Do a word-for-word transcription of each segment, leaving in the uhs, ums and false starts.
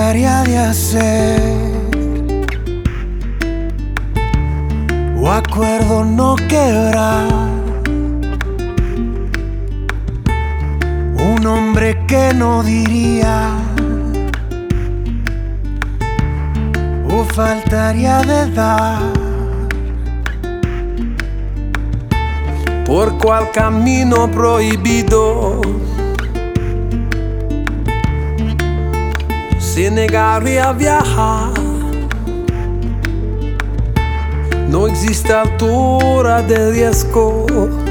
trataría de hacer o acuerdo no quebrar? Un hombre que no diría o faltaría de dar. ¿Por cuál camino prohibido se negaría a viajar? No existe altura de riesgo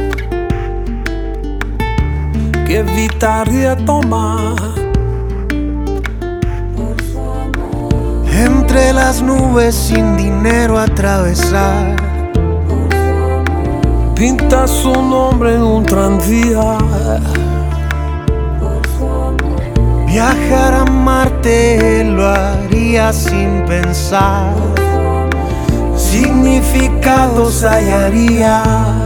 que evitaría tomar. Entre las nubes sin dinero atravesar, pinta su nombre en un tranvía. Viajar a Marte lo haría sin pensar, significados hallaría.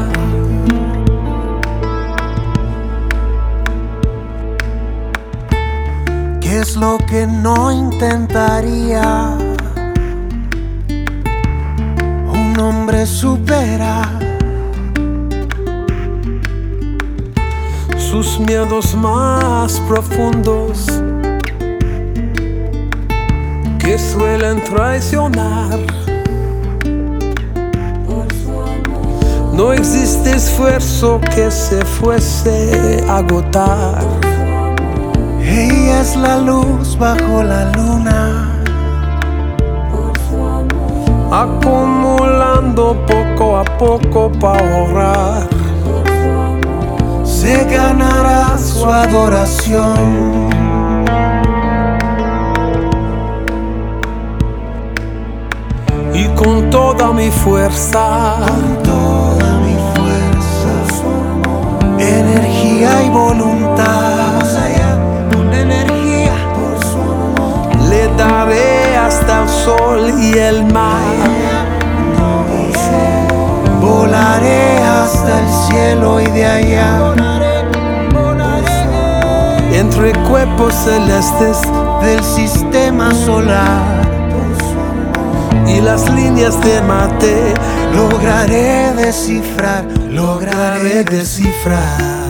¿Qué es lo que no intentaría un hombre superar? Sus miedos más profundos que suelen traicionar. No existe esfuerzo que se fuese a agotar. Ella es la luz bajo la luna, acumulando poco a poco para ahorrar. Se ganará su adoración. Y con toda mi fuerza, con toda mi fuerza, energía y voluntad, con energía por su amor, le daré hasta el sol y el mar. Volaré hasta el cielo y de allá, entre cuerpos celestes del sistema solar y las líneas de Marte, lograré descifrar, lograré descifrar.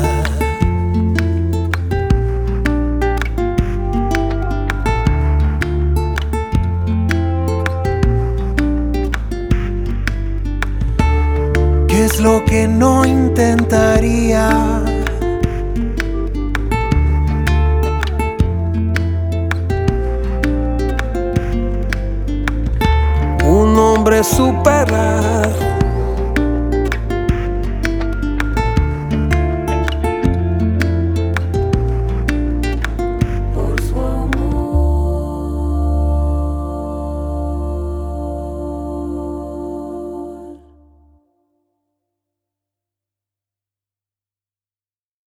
¿Qué es lo que no intentaría un hombre superar?